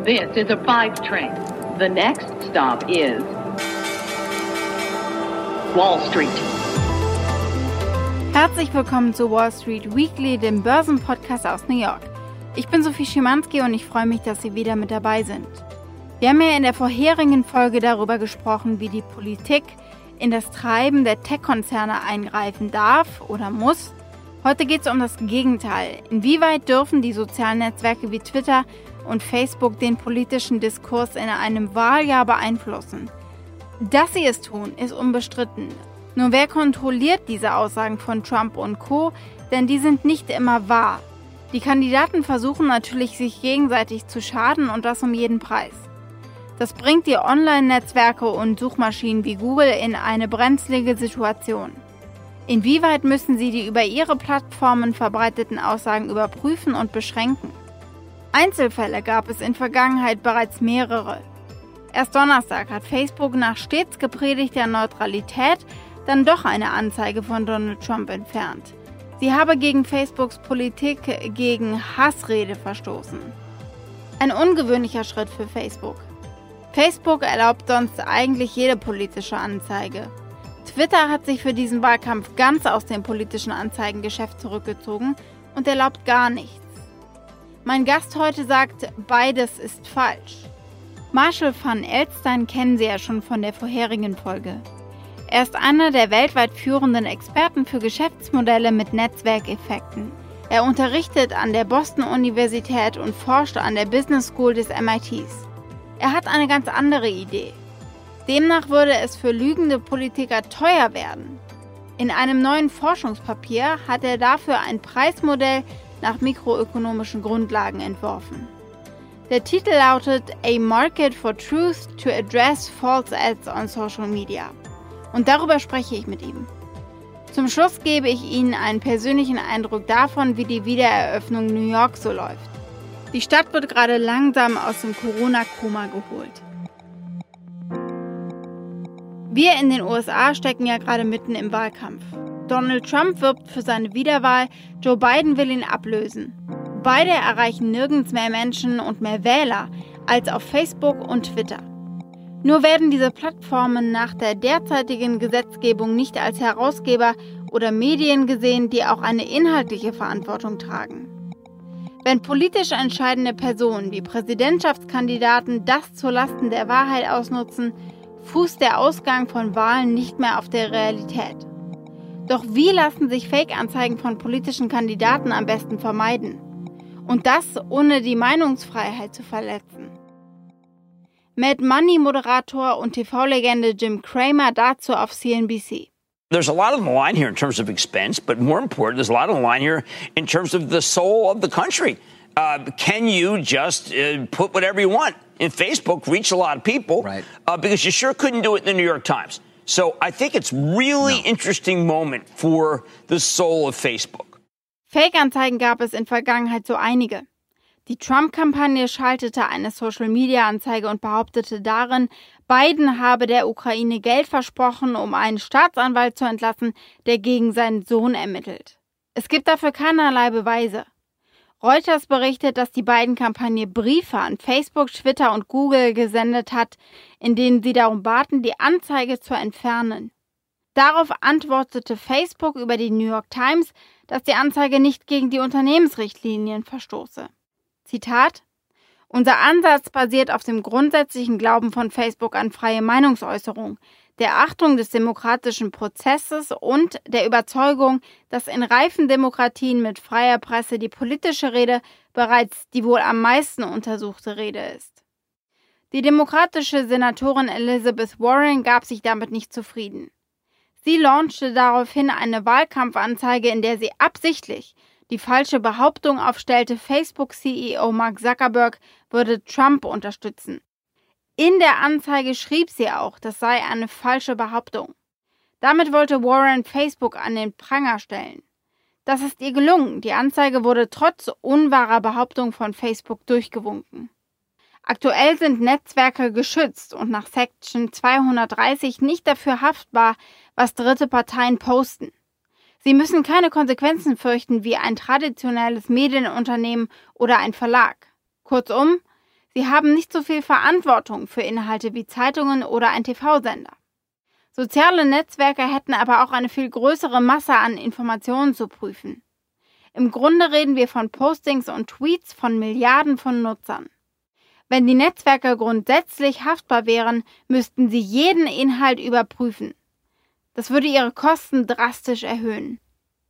This is a 5 train. The next stop is Wall Street. Herzlich willkommen zu Wall Street Weekly, dem Börsenpodcast aus New York. Ich bin Sophie Schimanski und ich freue mich, dass Sie wieder mit dabei sind. Wir haben ja in der vorherigen Folge darüber gesprochen, wie die Politik in das Treiben der Tech-Konzerne eingreifen darf oder muss. Heute geht es um das Gegenteil. Inwieweit dürfen die sozialen Netzwerke wie Twitter und Facebook den politischen Diskurs in einem Wahljahr beeinflussen? Dass sie es tun, ist unbestritten. Nur wer kontrolliert diese Aussagen von Trump und Co., denn die sind nicht immer wahr. Die Kandidaten versuchen natürlich, sich gegenseitig zu schaden und das um jeden Preis. Das bringt die Online-Netzwerke und Suchmaschinen wie Google in eine brenzlige Situation. Inwieweit müssen sie die über ihre Plattformen verbreiteten Aussagen überprüfen und beschränken? Einzelfälle gab es in Vergangenheit bereits mehrere. Erst Donnerstag hat Facebook nach stets gepredigter Neutralität dann doch eine Anzeige von Donald Trump entfernt. Sie habe gegen Facebooks Politik gegen Hassrede verstoßen. Ein ungewöhnlicher Schritt für Facebook. Facebook erlaubt sonst eigentlich jede politische Anzeige. Twitter hat sich für diesen Wahlkampf ganz aus dem politischen Anzeigengeschäft zurückgezogen und erlaubt gar nichts. Mein Gast heute sagt, beides ist falsch. Marshall van Eldstein kennen Sie ja schon von der vorherigen Folge. Er ist einer der weltweit führenden Experten für Geschäftsmodelle mit Netzwerkeffekten. Er unterrichtet an der Boston-Universität und forscht an der Business School des MITs. Er hat eine ganz andere Idee. Demnach würde es für lügende Politiker teuer werden. In einem neuen Forschungspapier hat er dafür ein Preismodell nach mikroökonomischen Grundlagen entworfen. Der Titel lautet A Market for Truth to Address False Ads on Social Media. Und darüber spreche ich mit ihm. Zum Schluss gebe ich Ihnen einen persönlichen Eindruck davon, wie die Wiedereröffnung New York so läuft. Die Stadt wird gerade langsam aus dem Corona-Koma geholt. Wir in den USA stecken ja gerade mitten im Wahlkampf. Donald Trump wirbt für seine Wiederwahl, Joe Biden will ihn ablösen. Beide erreichen nirgends mehr Menschen und mehr Wähler als auf Facebook und Twitter. Nur werden diese Plattformen nach der derzeitigen Gesetzgebung nicht als Herausgeber oder Medien gesehen, die auch eine inhaltliche Verantwortung tragen. Wenn politisch entscheidende Personen wie Präsidentschaftskandidaten das zulasten der Wahrheit ausnutzen, fußt der Ausgang von Wahlen nicht mehr auf der Realität. Doch wie lassen sich Fake-Anzeigen von politischen Kandidaten am besten vermeiden? Und das ohne die Meinungsfreiheit zu verletzen. Mad Money-Moderator und TV-Legende Jim Cramer dazu auf CNBC. There's a lot on the line here in terms of expense, but more important, there's a lot on the line here in terms of the soul of the country. Can you just put whatever you want in Facebook, reach a lot of people, right? Because you sure couldn't do it in the New York Times. So I think it's really interesting moment for the soul of Facebook. Fake-Anzeigen gab es in Vergangenheit so einige. Die Trump-Kampagne schaltete eine Social-Media-Anzeige und behauptete darin, Biden habe der Ukraine Geld versprochen, um einen Staatsanwalt zu entlassen, der gegen seinen Sohn ermittelt. Es gibt dafür keinerlei Beweise. Reuters berichtet, dass die Biden-Kampagne Briefe an Facebook, Twitter und Google gesendet hat, in denen sie darum baten, die Anzeige zu entfernen. Darauf antwortete Facebook über die New York Times, dass die Anzeige nicht gegen die Unternehmensrichtlinien verstoße. Zitat: Unser Ansatz basiert auf dem grundsätzlichen Glauben von Facebook an freie Meinungsäußerung, der Achtung des demokratischen Prozesses und der Überzeugung, dass in reifen Demokratien mit freier Presse die politische Rede bereits die wohl am meisten untersuchte Rede ist. Die demokratische Senatorin Elizabeth Warren gab sich damit nicht zufrieden. Sie launchte daraufhin eine Wahlkampfanzeige, in der sie absichtlich die falsche Behauptung aufstellte, Facebook-CEO Mark Zuckerberg würde Trump unterstützen. In der Anzeige schrieb sie auch, das sei eine falsche Behauptung. Damit wollte Warren Facebook an den Pranger stellen. Das ist ihr gelungen. Die Anzeige wurde trotz unwahrer Behauptung von Facebook durchgewunken. Aktuell sind Netzwerke geschützt und nach Section 230 nicht dafür haftbar, was dritte Parteien posten. Sie müssen keine Konsequenzen fürchten wie ein traditionelles Medienunternehmen oder ein Verlag. Kurzum, Sie haben nicht so viel Verantwortung für Inhalte wie Zeitungen oder ein TV-Sender. Soziale Netzwerke hätten aber auch eine viel größere Masse an Informationen zu prüfen. Im Grunde reden wir von Postings und Tweets von Milliarden von Nutzern. Wenn die Netzwerke grundsätzlich haftbar wären, müssten sie jeden Inhalt überprüfen. Das würde ihre Kosten drastisch erhöhen.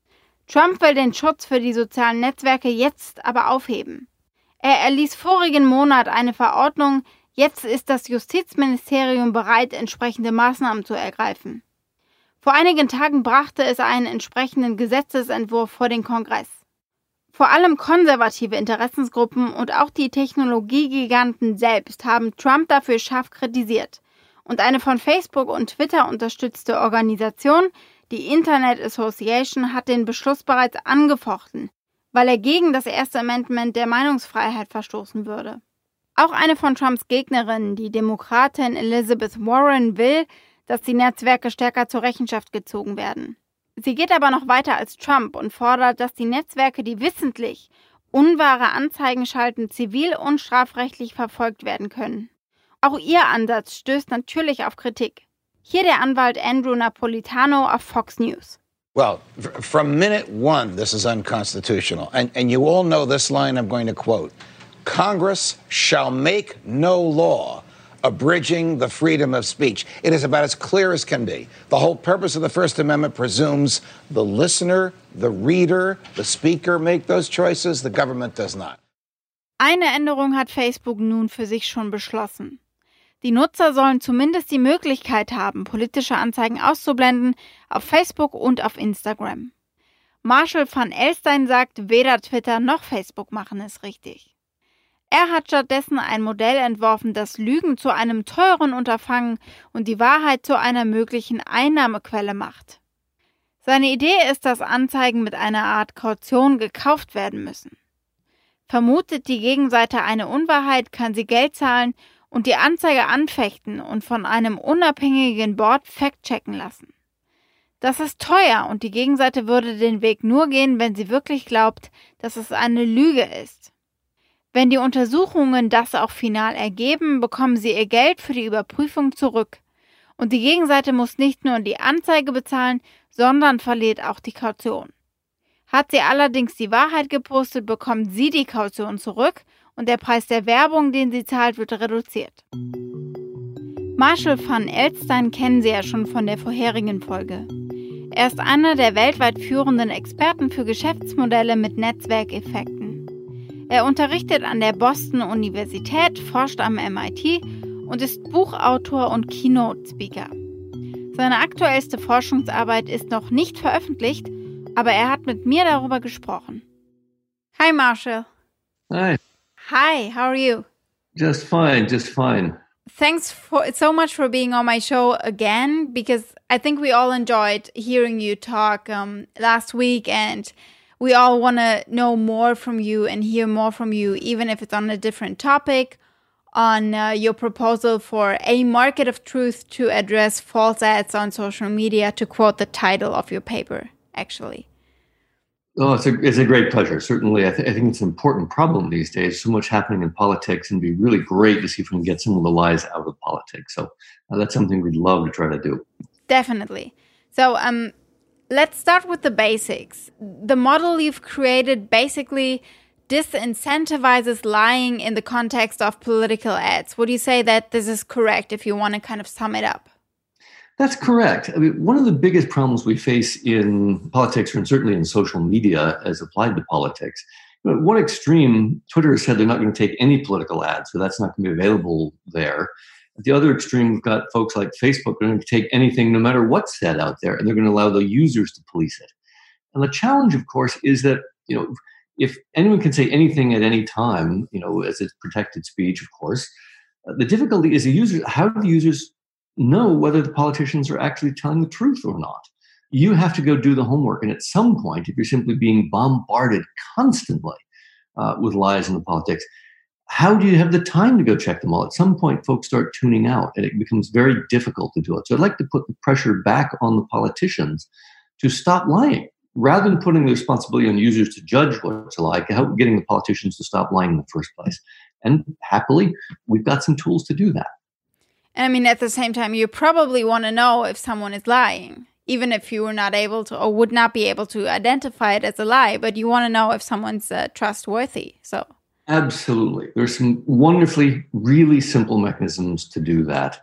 Trump will den Schutz für die sozialen Netzwerke jetzt aber aufheben. Er erließ vorigen Monat eine Verordnung, jetzt ist das Justizministerium bereit, entsprechende Maßnahmen zu ergreifen. Vor einigen Tagen brachte es einen entsprechenden Gesetzesentwurf vor den Kongress. Vor allem konservative Interessensgruppen und auch die Technologiegiganten selbst haben Trump dafür scharf kritisiert. Und eine von Facebook und Twitter unterstützte Organisation, die Internet Association, hat den Beschluss bereits angefochten, weil er gegen das Erste Amendment der Meinungsfreiheit verstoßen würde. Auch eine von Trumps Gegnerinnen, die Demokratin Elizabeth Warren, will, dass die Netzwerke stärker zur Rechenschaft gezogen werden. Sie geht aber noch weiter als Trump und fordert, dass die Netzwerke, die wissentlich unwahre Anzeigen schalten, zivil- und strafrechtlich verfolgt werden können. Auch ihr Ansatz stößt natürlich auf Kritik. Hier der Anwalt Andrew Napolitano auf Fox News. Well, from minute one, this is unconstitutional. And you all know this line I'm going to quote. Congress shall make no law abridging the freedom of speech. It is about as clear as can be. The whole purpose of the First Amendment presumes the listener, the reader, the speaker make those choices. The government does not. Eine Änderung hat Facebook nun für sich schon beschlossen. Die Nutzer sollen zumindest die Möglichkeit haben, politische Anzeigen auszublenden auf Facebook und auf Instagram. Marshall van Elstein sagt, weder Twitter noch Facebook machen es richtig. Er hat stattdessen ein Modell entworfen, das Lügen zu einem teuren Unterfangen und die Wahrheit zu einer möglichen Einnahmequelle macht. Seine Idee ist, dass Anzeigen mit einer Art Kaution gekauft werden müssen. Vermutet die Gegenseite eine Unwahrheit, kann sie Geld zahlen und die Anzeige anfechten und von einem unabhängigen Board fact-checken lassen. Das ist teuer und die Gegenseite würde den Weg nur gehen, wenn sie wirklich glaubt, dass es eine Lüge ist. Wenn die Untersuchungen das auch final ergeben, bekommen sie ihr Geld für die Überprüfung zurück. Und die Gegenseite muss nicht nur die Anzeige bezahlen, sondern verliert auch die Kaution. Hat sie allerdings die Wahrheit gepostet, bekommt sie die Kaution zurück und der Preis der Werbung, den sie zahlt, wird reduziert. Marshall van Elstein kennen Sie ja schon von der vorherigen Folge. Er ist einer der weltweit führenden Experten für Geschäftsmodelle mit Netzwerkeffekten. Er unterrichtet an der Boston Universität, forscht am MIT und ist Buchautor und Keynote-Speaker. Seine aktuellste Forschungsarbeit ist noch nicht veröffentlicht, aber er hat mit mir darüber gesprochen. Hi Marshall. Hi. Hi, how are you? Just fine, just fine. Thanks so much for being on my show again, because I think we all enjoyed hearing you talk last week, and we all want to know more from you and hear more from you, even if it's on a different topic, on your proposal for a market of truth to address false ads on social media, to quote the title of your paper, actually. Oh, it's a great pleasure. Certainly, I think it's an important problem these days. So much happening in politics, and it'd be really great to see if we can get some of the lies out of politics. So that's something we'd love to try to do. Definitely. So let's start with the basics. The model you've created basically disincentivizes lying in the context of political ads. Would you say that this is correct if you want to kind of sum it up? That's correct. I mean, one of the biggest problems we face in politics, and certainly in social media as applied to politics, at one extreme, Twitter has said they're not going to take any political ads, so that's not going to be available there. At the other extreme, we've got folks like Facebook who are going to take anything, no matter what's said out there, and they're going to allow the users to police it. And the challenge, of course, is that, if anyone can say anything at any time, as it's protected speech, of course, the difficulty is how do the users know whether the politicians are actually telling the truth or not? You have to go do the homework. And at some point, if you're simply being bombarded constantly with lies in the politics, how do you have the time to go check them all? At some point, folks start tuning out, and it becomes very difficult to do it. So I'd like to put the pressure back on the politicians to stop lying. Rather than putting the responsibility on users to judge what's a lie, how getting the politicians to stop lying in the first place. And happily, we've got some tools to do that. And I mean, at the same time, you probably want to know if someone is lying, even if you were not able to or would not be able to identify it as a lie, but you want to know if someone's trustworthy. So absolutely. There's some wonderfully, really simple mechanisms to do that.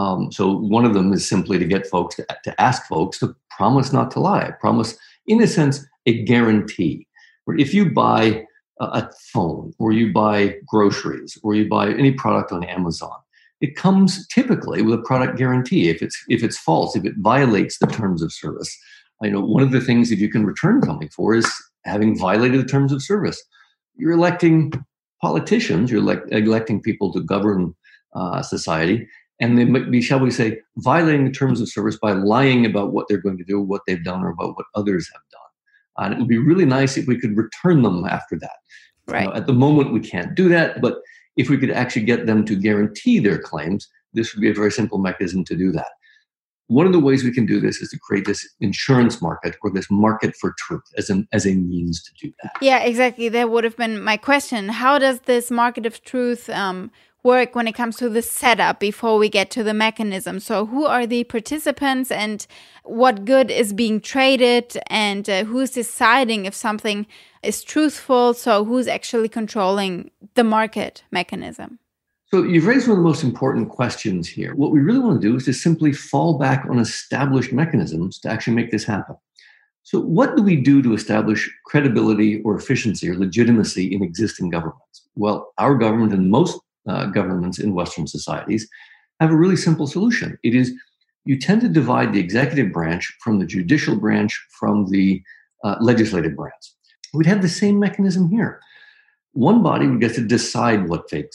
So one of them is simply to get folks to ask folks to promise not to lie. Promise, in a sense, a guarantee. Where if you buy a phone or you buy groceries or you buy any product on Amazon, it comes typically with a product guarantee. If it's false, if it violates the terms of service, one of the things that you can return something for is having violated the terms of service. You're electing politicians, you're electing people to govern society, and they might be, shall we say, violating the terms of service by lying about what they're going to do, what they've done, or about what others have done. And it would be really nice if we could return them after that. Right. At the moment, we can't do that, but if we could actually get them to guarantee their claims, this would be a very simple mechanism to do that. One of the ways we can do this is to create this insurance market or this market for truth as a means to do that. Yeah, exactly. That would have been my question. How does this market of truth work when it comes to the setup before we get to the mechanism? So who are the participants and what good is being traded and who's deciding if something is truthful? So who's actually controlling the market mechanism? So you've raised one of the most important questions here. What we really want to do is to simply fall back on established mechanisms to actually make this happen. So what do we do to establish credibility or efficiency or legitimacy in existing governments? Well, our government and most governments in Western societies have a really simple solution. It is you tend to divide the executive branch from the judicial branch from the legislative branch. We'd have the same mechanism here. One body would get to decide what fake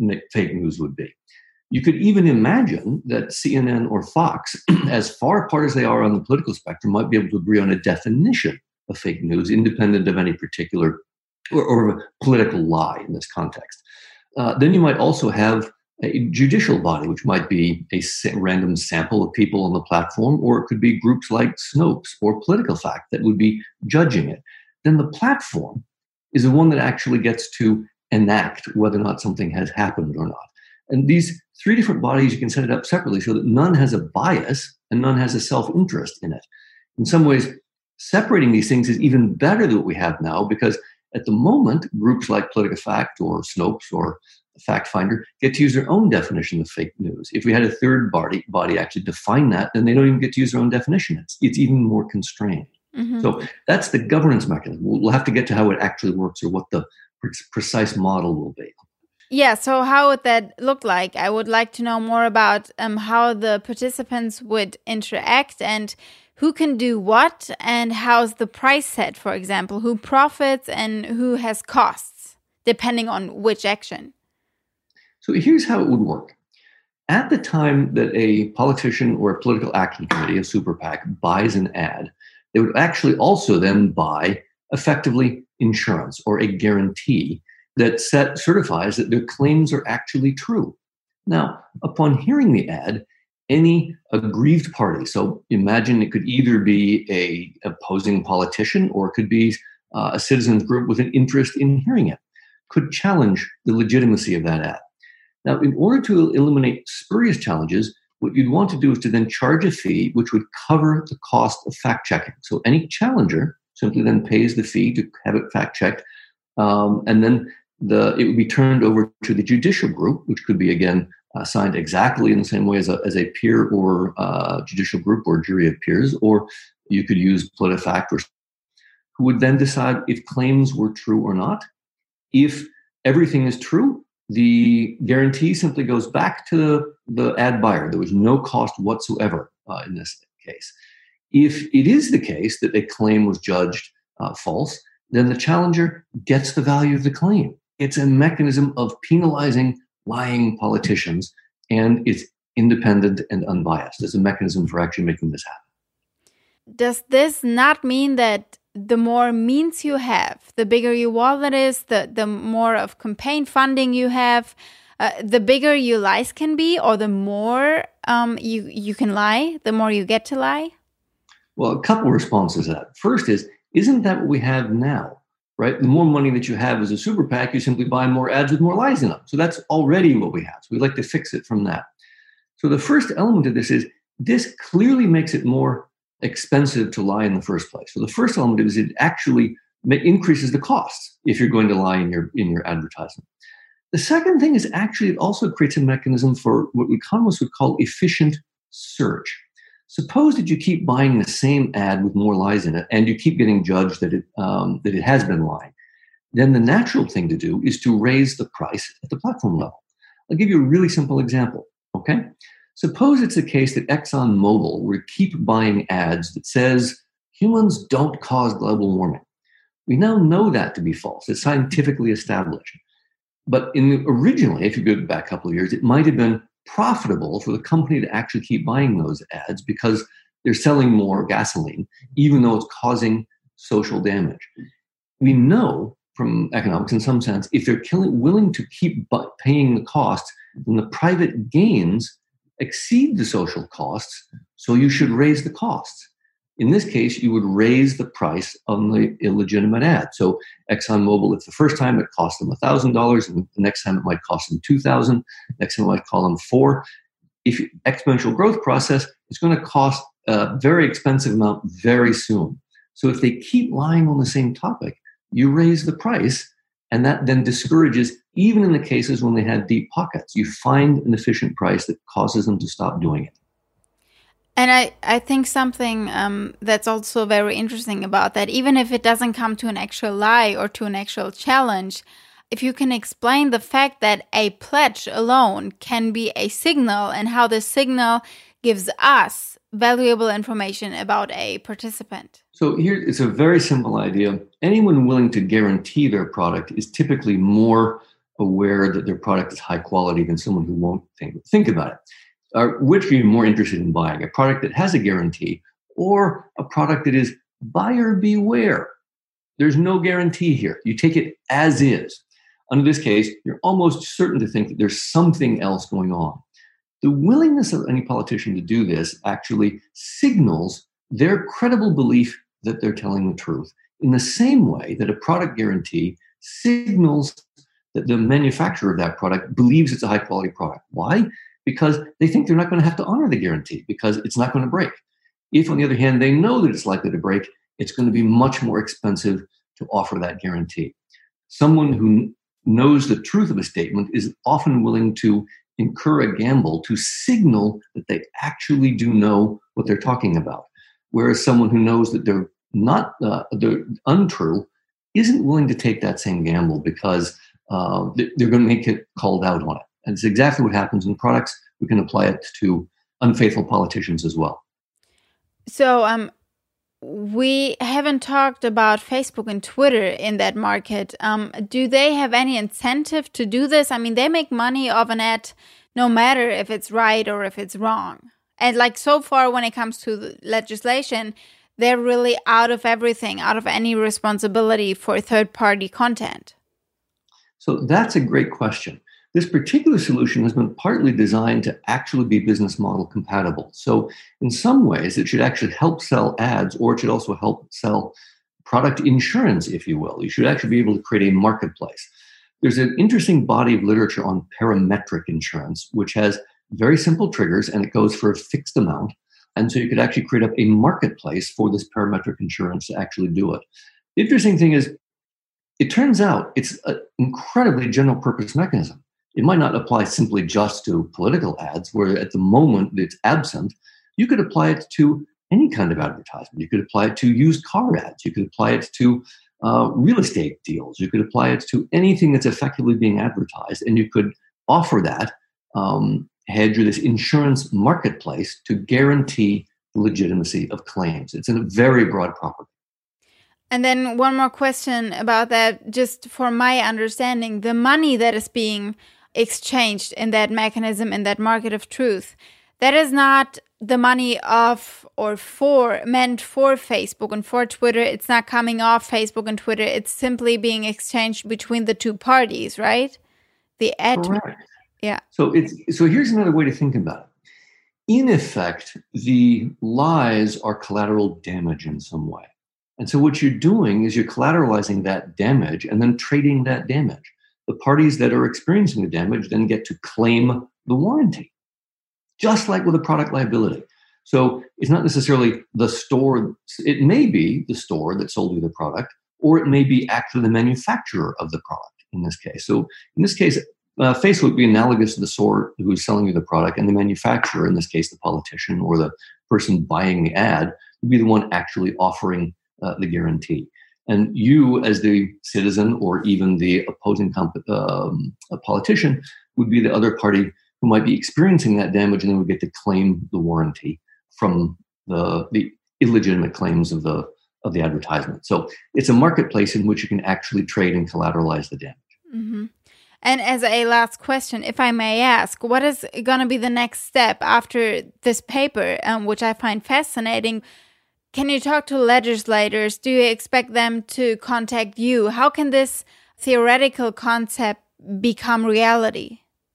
news would be. You could even imagine that CNN or Fox, as far apart as they are on the political spectrum, might be able to agree on a definition of fake news independent of any particular or of a political lie in this context. Then you might also have a judicial body, which might be a random sample of people on the platform, or it could be groups like Snopes or Political Fact that would be judging it. Then the platform is the one that actually gets to enact whether or not something has happened or not. And these three different bodies, you can set it up separately so that none has a bias and none has a self-interest in it. In some ways, separating these things is even better than what we have now, because at the moment, groups like Political Fact or Snopes or Fact Finder get to use their own definition of fake news. If we had a third body actually define that, then they don't even get to use their own definition. It's even more constrained. Mm-hmm. So that's the governance mechanism. We'll have to get to how it actually works or what the precise model will be. Yeah, so how would that look like? I would like to know more about how the participants would interact and who can do what and how's the price set, for example, who profits and who has costs, depending on which action. So here's how it would work. At the time that a politician or a political action committee, a super PAC, buys an ad, they would actually also then buy effectively insurance or a guarantee that certifies that their claims are actually true. Now, upon hearing the ad, any aggrieved party, so imagine it could either be a opposing politician or it could be a citizens group with an interest in hearing it, could challenge the legitimacy of that ad. Now, in order to eliminate spurious challenges, what you'd want to do is to then charge a fee which would cover the cost of fact-checking. So any challenger simply then pays the fee to have it fact-checked, and then it would be turned over to the judicial group, which could be, again, assigned exactly in the same way as a peer or judicial group or jury of peers, or you could use PolitiFact, who would then decide if claims were true or not. If everything is true, the guarantee simply goes back to the ad buyer. There was no cost whatsoever in this case. If it is the case that a claim was judged false, then the challenger gets the value of the claim. It's a mechanism of penalizing lying politicians, and it's independent and unbiased. It's a mechanism for actually making this happen. Does this not mean that the more means you have, the bigger your wallet is, the more of campaign funding you have, the bigger your lies can be, or the more you can lie, the more you get to lie? Well, a couple of responses to that. First isn't that what we have now? right? The more money that you have as a super PAC, you simply buy more ads with more lies in them. So that's already what we have. So we'd like to fix it from that. So the first element of this is this clearly makes it more expensive to lie in the first place. So the first element is it actually increases the costs if you're going to lie in your advertisement. The second thing is actually it also creates a mechanism for what economists would call efficient search. Suppose that you keep buying the same ad with more lies in it, and you keep getting judged that it has been lying. Then the natural thing to do is to raise the price at the platform level. I'll give you a really simple example. Okay, suppose it's the case that ExxonMobil would keep buying ads that says humans don't cause global warming. We now know that to be false. It's scientifically established. But originally, if you go back a couple of years, it might have been profitable for the company to actually keep buying those ads because they're selling more gasoline, even though it's causing social damage. We know from economics, in some sense, if they're willing to keep paying the costs, then the private gains exceed the social costs, so you should raise the costs. In this case, you would raise the price on the illegitimate ad. So ExxonMobil, if the first time it cost them $1,000, and the next time it might cost them $2,000, next time it might cost them $4,000. If exponential growth process, it's going to cost a very expensive amount very soon. So if they keep lying on the same topic, you raise the price, and that then discourages, even in the cases when they had deep pockets, you find an efficient price that causes them to stop doing it. And I think something that's also very interesting about that, even if it doesn't come to an actual lie or to an actual challenge, if you can explain the fact that a pledge alone can be a signal and how the signal gives us valuable information about a participant. So here it's a very simple idea. Anyone willing to guarantee their product is typically more aware that their product is high quality than someone who won't think about it. Which are you more interested in buying? A product that has a guarantee or a product that is buyer beware? There's no guarantee here. You take it as is. Under this case, you're almost certain to think that there's something else going on. The willingness of any politician to do this actually signals their credible belief that they're telling the truth, in the same way that a product guarantee signals that the manufacturer of that product believes it's a high-quality product. Why? Because they think they're not going to have to honor the guarantee because it's not going to break. If, on the other hand, they know that it's likely to break, it's going to be much more expensive to offer that guarantee. Someone who knows the truth of a statement is often willing to incur a gamble to signal that they actually do know what they're talking about. Whereas someone who knows that they're they're untrue isn't willing to take that same gamble because they're going to make it called out on it. And it's exactly what happens in products. We can apply it to unfaithful politicians as well. So we haven't talked about Facebook and Twitter in that market. Do they have any incentive to do this? I mean, they make money off an ad no matter if it's right or if it's wrong. And like so far when it comes to the legislation, they're really out of everything, out of any responsibility for third-party content. So that's a great question. This particular solution has been partly designed to actually be business model compatible. So in some ways, it should actually help sell ads, or it should also help sell product insurance, if you will. You should actually be able to create a marketplace. There's an interesting body of literature on parametric insurance, which has very simple triggers, and it goes for a fixed amount. And so you could actually create up a marketplace for this parametric insurance to actually do it. The interesting thing is, it turns out it's an incredibly general purpose mechanism. It might not apply simply just to political ads, where at the moment it's absent. You could apply it to any kind of advertisement. You could apply it to used car ads. You could apply it to real estate deals. You could apply it to anything that's effectively being advertised. And you could offer that hedge or this insurance marketplace to guarantee the legitimacy of claims. It's a very broad property. And then one more question about that, just for my understanding, the money that is being exchanged in that mechanism, in that market of truth, that is not the money of or for meant for Facebook and for Twitter. It's not coming off Facebook and Twitter. It's simply being exchanged between the two parties, right? The ad. Correct. Yeah. So here's another way to think about it. In effect, the lies are collateral damage in some way. And so what you're doing is you're collateralizing that damage and then trading that damage. The parties that are experiencing the damage then get to claim the warranty, just like with a product liability. So it's not necessarily the store. It may be the store that sold you the product, or it may be actually the manufacturer of the product in this case. So in this case, Facebook would be analogous to the store who's selling you the product, and the manufacturer, in this case, the politician or the person buying the ad, would be the one actually offering the guarantee. And you, as the citizen or even the opposing politician, would be the other party who might be experiencing that damage, and then would get to claim the warranty from the illegitimate claims of the advertisement. So it's a marketplace in which you can actually trade and collateralize the damage. Mm-hmm. And as a last question, if I may ask, what is going to be the next step after this paper, which I find fascinating? Can you talk to legislators? Do you expect them to contact you? How can this theoretical concept become reality?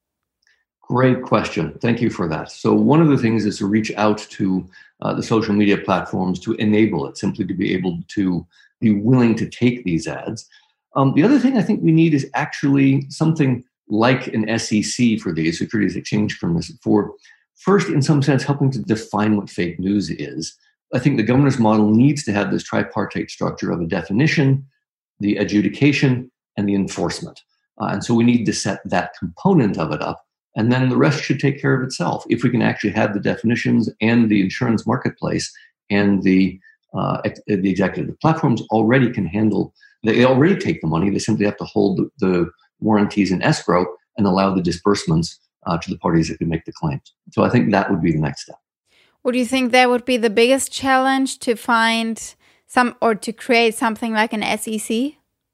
Great question. Thank you for that. So one of the things is to reach out to the social media platforms to enable it, simply to be able to be willing to take these ads. The other thing I think we need is actually something like an SEC for these, Securities Exchange Commission, for first, in some sense, helping to define what fake news is. I think the governance model needs to have this tripartite structure of a definition, the adjudication, and the enforcement. And so we need to set that component of it up, and then the rest should take care of itself. If we can actually have the definitions and the insurance marketplace and the executive, the platforms already can handle. They already take the money. They simply have to hold the warranties in escrow and allow the disbursements to the parties that can make the claims. So I think that would be the next step. Would you think that would be the biggest challenge to find to create something like an SEC?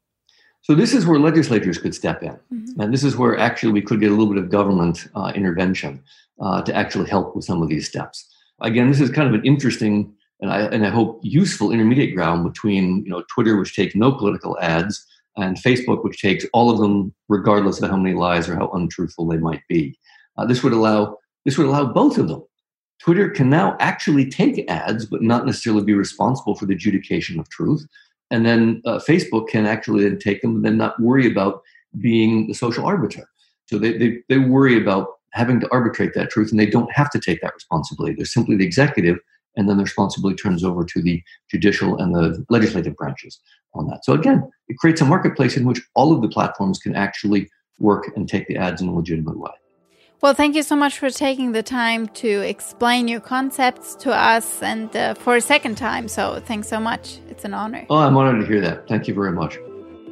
So this is where legislatures could step in. Mm-hmm. And this is where actually we could get a little bit of government intervention to actually help with some of these steps. Again, this is kind of an interesting and I hope useful intermediate ground between Twitter, which takes no political ads, and Facebook, which takes all of them, regardless of how many lies or how untruthful they might be. This would allow both of them. Twitter can now actually take ads, but not necessarily be responsible for the adjudication of truth. And then Facebook can actually then take them and then not worry about being the social arbiter. So they worry about having to arbitrate that truth, and they don't have to take that responsibility. They're simply the executive, and then the responsibility turns over to the judicial and the legislative branches on that. So again, it creates a marketplace in which all of the platforms can actually work and take the ads in a legitimate way. Well, thank you so much for taking the time to explain your concepts to us and for a second time. So thanks so much. It's an honor. Oh, I'm honored to hear that. Thank you very much.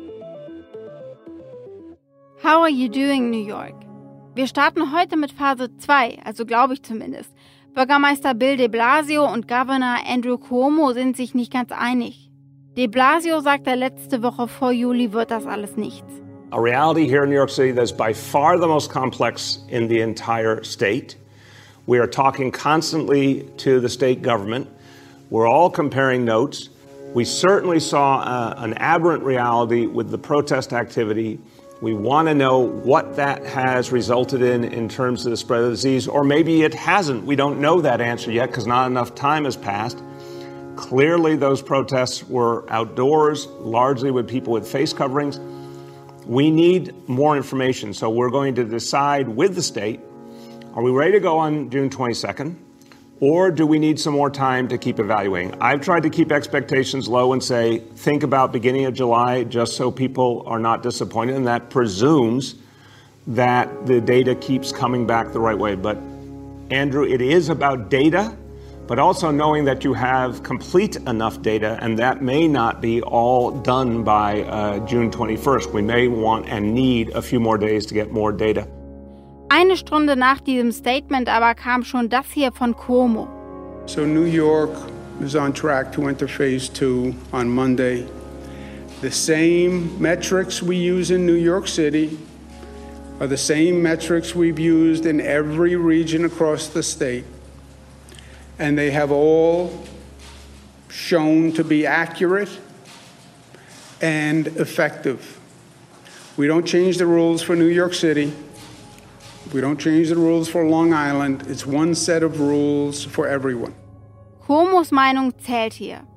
How are you doing, New York? Wir starten heute mit Phase 2, also glaube ich zumindest. Bürgermeister Bill de Blasio und Governor Andrew Cuomo sind sich nicht ganz einig. De Blasio sagte letzte Woche, vor Juli wird das alles nichts. A reality here in New York City that's by far the most complex in the entire state. We are talking constantly to the state government. We're all comparing notes. We certainly saw an aberrant reality with the protest activity. We want to know what that has resulted in terms of the spread of the disease, or maybe it hasn't. We don't know that answer yet because not enough time has passed. Clearly, those protests were outdoors, largely with people with face coverings. We need more information, so we're going to decide with the state, are we ready to go on June 22nd, or do we need some more time to keep evaluating? I've tried to keep expectations low and say, think about beginning of July, just so people are not disappointed, and that presumes that the data keeps coming back the right way. But Andrew, it is about data, but also knowing that you have complete enough data, and that may not be all done by June 21st. We may want and need a few more days to get more data. Eine Stunde nach diesem Statement aber kam schon das hier von Cuomo. So New York is on track to enter phase 2 on Monday. The same metrics we use in New York City are the same metrics we've used in every region across the state. And they have all shown to be accurate and effective. We don't change the rules for New York City. We don't change the rules for Long Island. It's one set of rules for everyone. Cuomos Meinung zählt hier.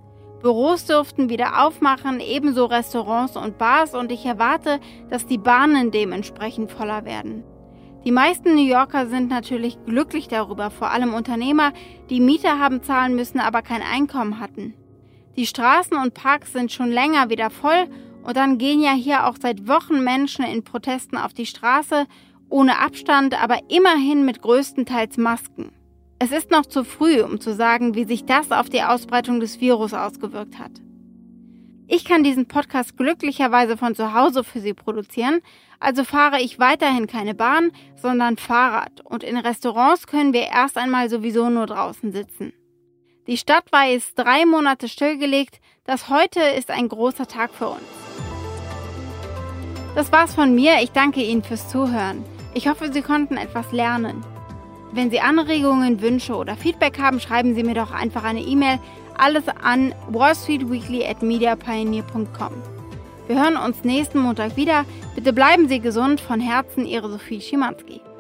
Büros durften wieder aufmachen, ebenso Restaurants und Bars, und ich erwarte, dass die Bahnen dementsprechend voller werden. Die meisten New Yorker sind natürlich glücklich darüber, vor allem Unternehmer, die Miete haben zahlen müssen, aber kein Einkommen hatten. Die Straßen und Parks sind schon länger wieder voll und dann gehen ja hier auch seit Wochen Menschen in Protesten auf die Straße, ohne Abstand, aber immerhin mit größtenteils Masken. Es ist noch zu früh, um zu sagen, wie sich das auf die Ausbreitung des Virus ausgewirkt hat. Ich kann diesen Podcast glücklicherweise von zu Hause für Sie produzieren, also fahre ich weiterhin keine Bahn, sondern Fahrrad, und in Restaurants können wir erst einmal sowieso nur draußen sitzen. Die Stadt war jetzt 3 Monate stillgelegt, das heute ist ein großer Tag für uns. Das war's von mir, ich danke Ihnen fürs Zuhören. Ich hoffe, Sie konnten etwas lernen. Wenn Sie Anregungen, Wünsche oder Feedback haben, schreiben Sie mir doch einfach eine E-Mail. Alles an wallstreetweekly@mediapioneer.com. Wir hören uns nächsten Montag wieder. Bitte bleiben Sie gesund. Von Herzen, Ihre Sophie Schimanski.